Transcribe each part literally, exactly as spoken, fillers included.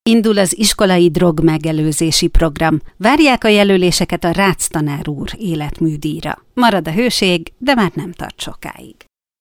Indul az iskolai drogmegelőzési program. Várják a jelöléseket a Rácz tanár úr életműdíjra. Marad a hőség, de már nem tart sokáig.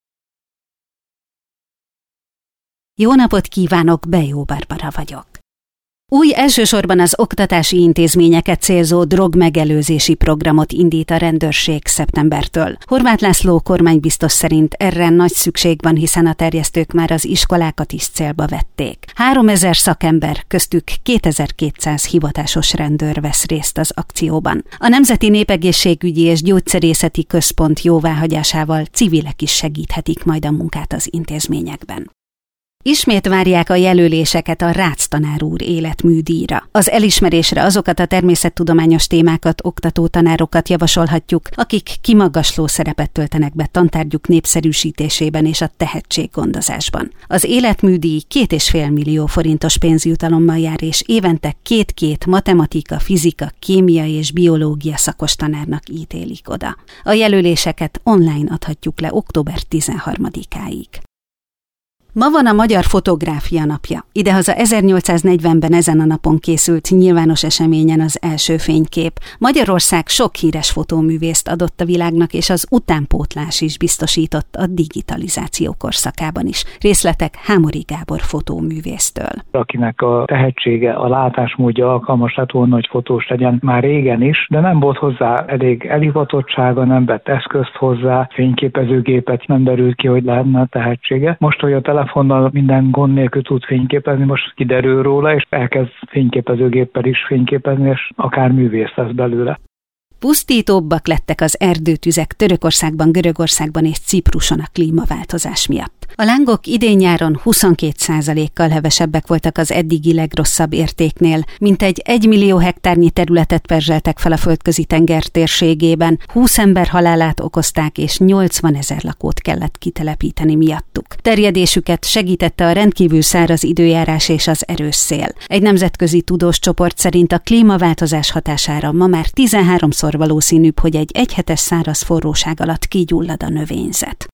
Jó napot kívánok, Bejó Barbara vagyok. Új, elsősorban az oktatási intézményeket célzó drogmegelőzési programot indít a rendőrség szeptembertől. Horváth László kormánybiztos szerint erre nagy szükség van, hiszen a terjesztők már az iskolákat is célba vették. háromezer szakember, köztük kétezer-kétszáz hivatásos rendőr vesz részt az akcióban. A Nemzeti Népegészségügyi és Gyógyszerészeti Központ jóváhagyásával civilek is segíthetik majd a munkát az intézményekben. Ismét várják a jelöléseket a Rácz tanár úr életműdíjra. Az elismerésre azokat a természettudományos témákat oktató tanárokat javasolhatjuk, akik kimagasló szerepet töltenek be tantárgyuk népszerűsítésében és a tehetséggondozásban. Az életműdíj két és fél millió forintos pénzjutalommal jár, és évente két-két matematika, fizika, kémia és biológia szakos tanárnak ítélik oda. A jelöléseket online adhatjuk le október tizenharmadikáig. Ma van a Magyar Fotográfia Napja. Idehaza ezernyolcszáznegyvenben ezen a napon készült nyilvános eseményen az első fénykép. Magyarország sok híres fotóművészt adott a világnak, és az utánpótlás is biztosított a digitalizáció korszakában is. Részletek Hámori Gábor fotóművésztől. Akinek a tehetsége, a látásmódja alkalmas lett volna, hogy fotós legyen már régen is, de nem volt hozzá elég elhivatottsága, nem vett eszközt hozzá, fényképezőgépet, nem derült ki, hogy lenne a tehetsége. Most, hogy a telefonnal minden gond nélkül tud fényképezni, most kiderül róla, és elkezd fényképezőgéppel is fényképezni, és akár művész lesz belőle. Pusztítóbbak lettek az erdőtüzek Törökországban, Görögországban és Cipruson a klímaváltozás miatt. A lángok idén-nyáron huszonkét százalékkal hevesebbek voltak az eddigi legrosszabb értéknél, mintegy egy millió hektárnyi területet perzseltek fel a földközi tenger térségében, húsz ember halálát okozták, és nyolcvanezer lakót kellett kitelepíteni miattuk. Terjedésüket segítette a rendkívül száraz időjárás és az erős szél. Egy nemzetközi tudós csoport szerint a klímaváltozás hatására ma már tizenháromszor valószínűbb, hogy egy egyhetes száraz forróság alatt kigyullad a növényzet.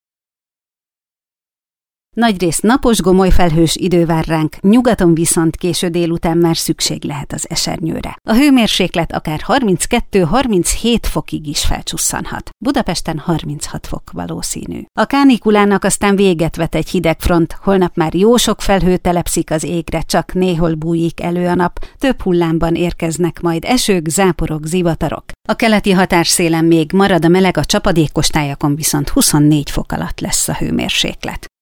Nagyrészt napos, gomolyfelhős idő vár ránk, nyugaton viszont késő délután már szükség lehet az esernyőre. A hőmérséklet akár harminckettő-harminchét fokig is felcsusszanhat. Budapesten harminchat fok valószínű. A kánikulának aztán véget vet egy hideg front, holnap már jó sok felhő telepszik az égre, csak néhol bújik elő a nap, több hullámban érkeznek majd esők, záporok, zivatarok. A keleti határszélen még marad a meleg, a csapadékos tájakon viszont huszonnégy fok alatt lesz a hőmérséklet.